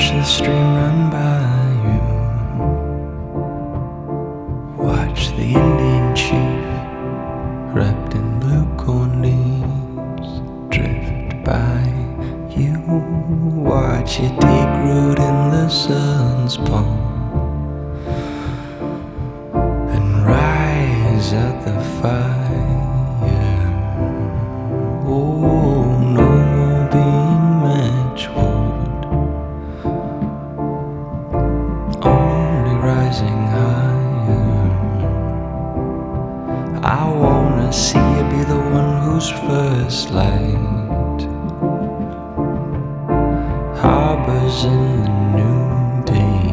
Watch the stream run by you. Watch the Indian chief wrapped in blue corn leaves drift by you. Watch it take root in the sun's palm and rise at the fire. Oh, no more being matchwood, only rising higher. I wanna see you be the one who's first light harbors in the noonday,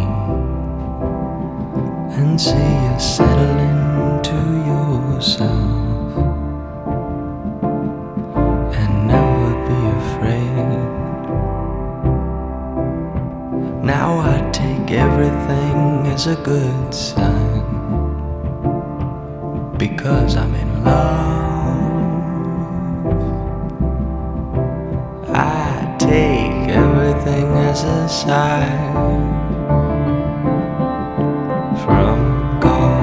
and see you settle into yourself and never be afraid. Now I take everything as a good sign, because I'm in love. I take everything as a sign from God.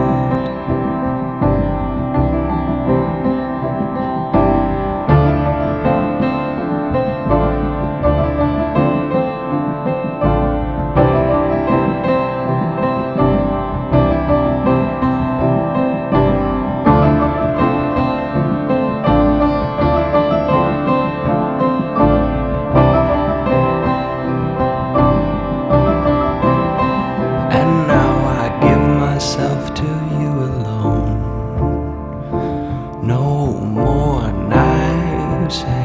Myself to you alone. No more knives.